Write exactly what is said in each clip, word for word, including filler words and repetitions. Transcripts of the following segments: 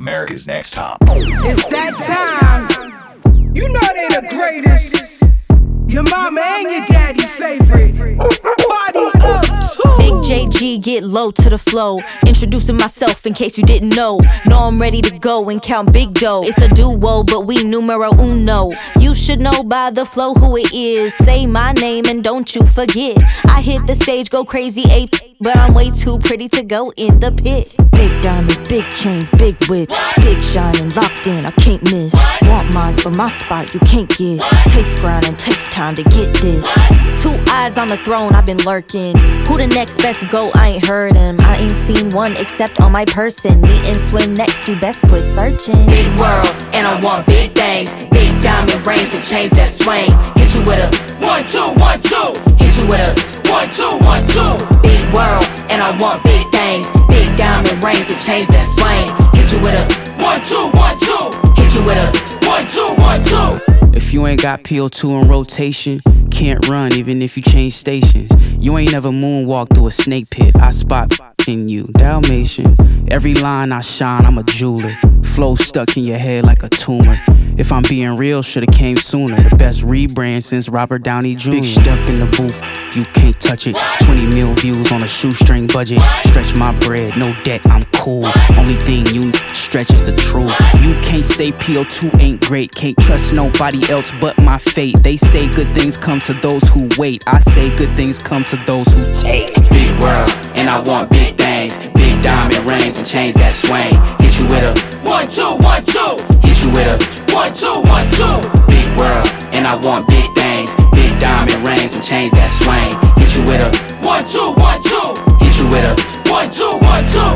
America's Next Top. It's that time. You know they the greatest. Your mama and your daddy favorite. Party up too. Big J G, get low to the flow. Introducing myself in case you didn't know. Know I'm ready to go and count big dough. It's a duo, but we numero uno. You should know by the flow who it is. Say my name and don't you forget. I hit the stage, go crazy ape, but I'm way too pretty to go in the pit. Big diamonds, big chains, big whips. Big shining, locked in, I can't miss. Want mines, but my spot you can't get. Takes ground and takes time to get this. Two eyes on the throne, I've been lurking. Who the next best go? I ain't heard him. I ain't seen one except on my person. Me and swim next, you best quit searching. Big world, and I want big things. Big diamond rings and chains that swing. Hit you with a one, two, one, two. Hit you with a one, two, one, two. Big world, and I want big things. Big diamond rings and chains that swing. Hit you with a one, two, one, two. Hit you with a one, two, one, two. If you ain't got P O two in rotation, can't run even if you change stations. You ain't never moonwalked through a snake pit. I spot in you, Dalmatian. Every line I shine, I'm a jeweler. Flow stuck in your head like a tumor. If I'm being real, should've came sooner. The best rebrand since Robert Downey Junior Big step in the booth, you can't touch it. twenty mil views on a shoestring budget. Stretch my bread, no debt, I'm cool. Only thing you stretch is the truth. You can't say P O two ain't great. Can't trust nobody else but my fate. They say good things come to those who wait. I say good things come to those who take. Big world, and I want big things. Big diamond rings and chains that swing. Hit you with a one, two, one, two. Hit you with a one, two, one, two. Big world, and I want big things. Big diamond rings and chains that swing. Hit you with a one, two, one, two. Hit you with a one, two, one, two.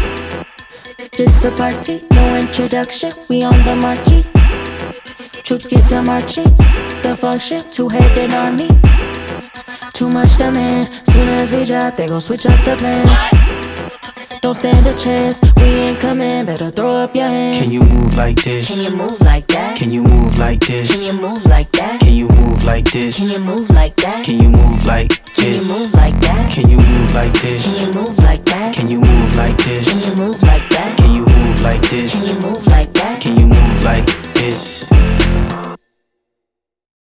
It's the party, no introduction, we on the marquee. Troops get to marching, the function, two-headed army. Too much demand, soon as we drop, they gon' switch up the plans. Don't stand a chance, we ain't coming, better throw up your hands. Can you move like this? Can you move like that? Can you move like this? Can you move like that? Can you move like this? Can you move like that? Can you move like Can you this? move like that? Can you move like this? Can you move like that? Can you move like this? Can you